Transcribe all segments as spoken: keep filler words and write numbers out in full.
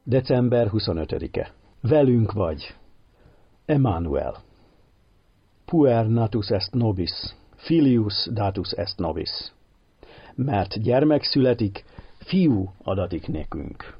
december huszonötödike. Velünk vagy. Emmanuel. Puer natus est nobis, filius datus est nobis. Mert gyermek születik, fiú adatik nekünk.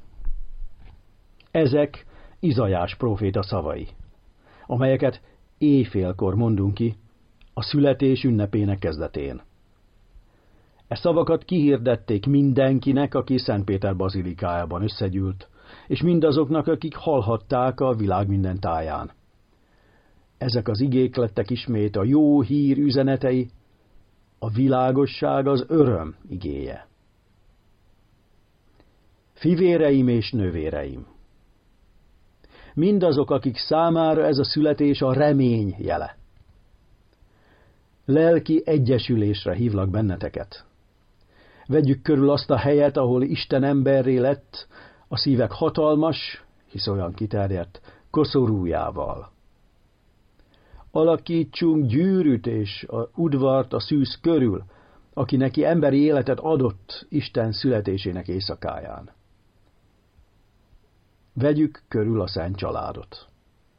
Ezek Izaiás próféta szavai, amelyeket éjfélkor mondunk ki a születés ünnepének kezdetén. E szavakat kihirdették mindenkinek, aki Szentpéter bazilikájában összegyűlt, és mindazoknak, akik hallhatták a világ minden táján. Ezek az igék lettek ismét a jó hír üzenetei, a világosság az öröm igéje. Fivéreim és nővéreim! Mindazok, akik számára ez a születés a remény jele. Lelki egyesülésre hívlak benneteket. Vegyük körül azt a helyet, ahol Isten emberré lett, a szívek hatalmas, hisz olyan kiterjedt, koszorújával. Alakítsunk gyűrűt és a udvart a szűz körül, aki neki emberi életet adott Isten születésének éjszakáján. Vegyük körül a szent családot.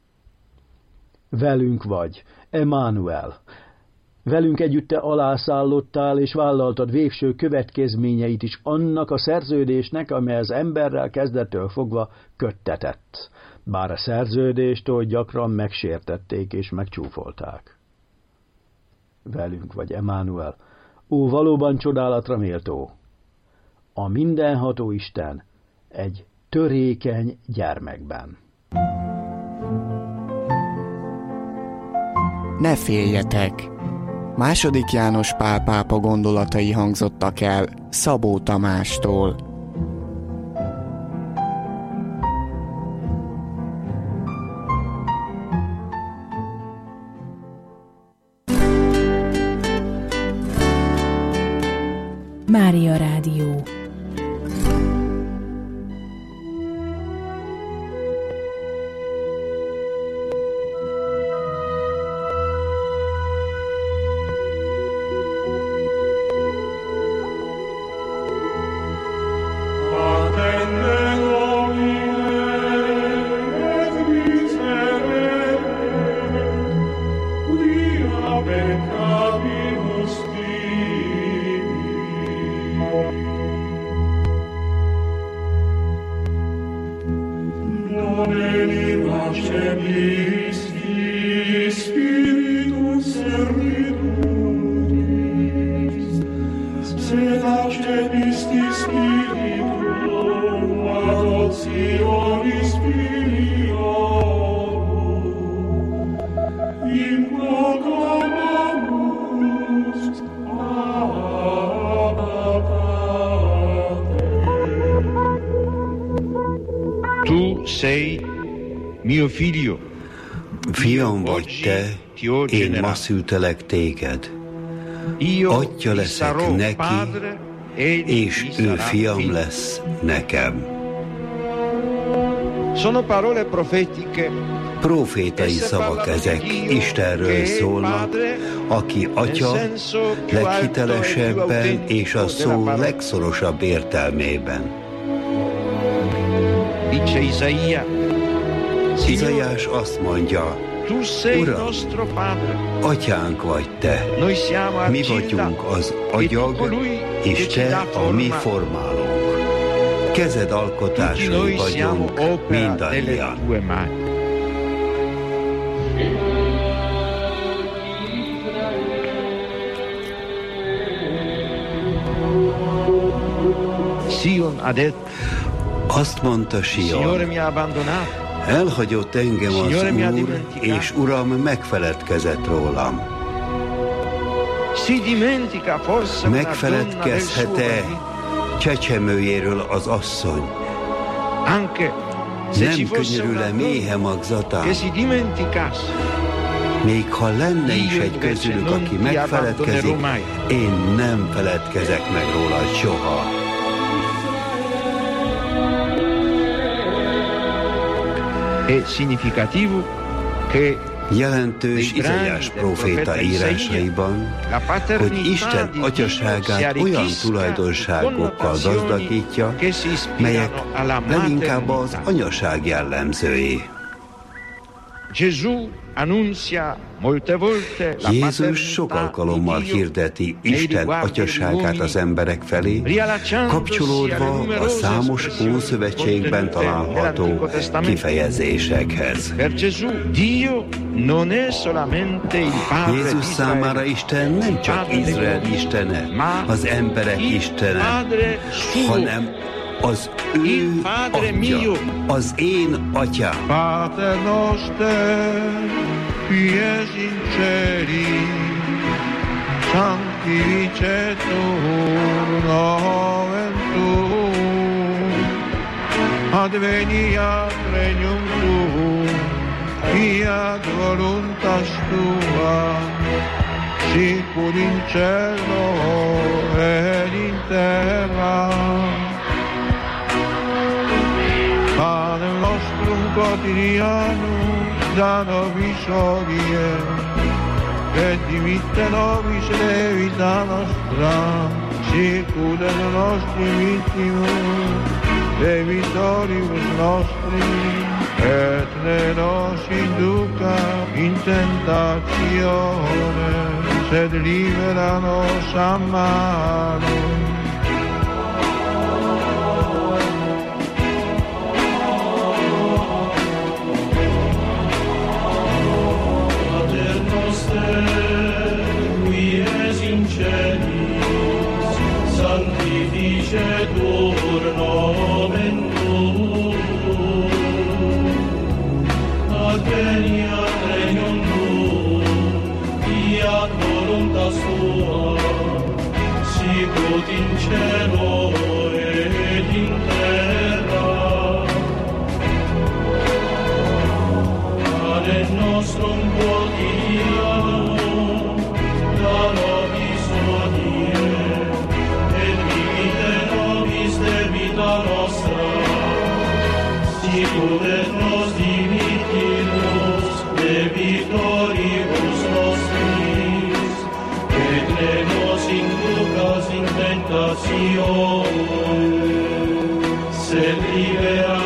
Velünk vagy, Emmanuel. Velünk együtt te alászállottál, és vállaltad végső következményeit is annak a szerződésnek, amely az emberrel kezdettől fogva köttetett, bár a szerződést oly gyakran megsértették és megcsúfolták. Velünk vagy, Emmanuel, ó, valóban csodálatra méltó. A mindenható Isten egy törékeny gyermekben. Ne féljetek! Második János Pál pápa gondolatai hangzottak el Szabó Tamástól. Mária Rádió. Fiam vagy te, én ma szültelek téged. Atya leszek neki, és ő fiam lesz nekem. Profétai szavak ezek, Istenről szólnak, aki atya leghitelesebben és a szó legszorosabb értelmében. Izaiás azt mondja, Uram, atyánk vagy te, mi vagyunk az agyag, és te a mi formálónk. Kezed alkotásai vagyunk mindannyian. Azt mondta Sion, elhagyott engem az Úr, és Uram megfeledkezett rólam. Megfeledkezhet-e csecsemőjéről az asszony? Nem könyörül-e méhe magzatán? Még ha lenne is egy közülük, aki megfeledkezik, én nem feledkezek meg róla soha. Jelentős Izaiás próféta írásaiban, hogy Isten atyaságát olyan tulajdonságokkal gazdagítja, melyek leginkább az anyaság jellemzői. Jézus sok alkalommal hirdeti Isten atyaságát az emberek felé, kapcsolódva a számos Ószövetségben található kifejezésekhez. Jézus számára Isten nem csak Izrael istene, az emberek istene, hanem az ő atya, az én atyám. Pater noster, qui es in celis, sanctificetur nomen tuum, adveniat regnum tuum, fiat voluntas tua, sicur in cielo et in terra. Panem nostrum quotidianum da nobis hodie, et dimitte nobis debita nostra, sicut et nostri vittimus debitoribus nostri, et ne nos induca in tentatione, sed libera nos a malo. Qui es in celis, sanctificetur nomen tuum, adveniat regnum tuum, fiat voluntas tua, sicut in cielo et in terra. Panem nostrum quotidianum da nobis hodie, et dimitte nobis debita nostra, sicut et nos dimittimus debitoribus nostris, et ne nos inducas in tentatione, sed libera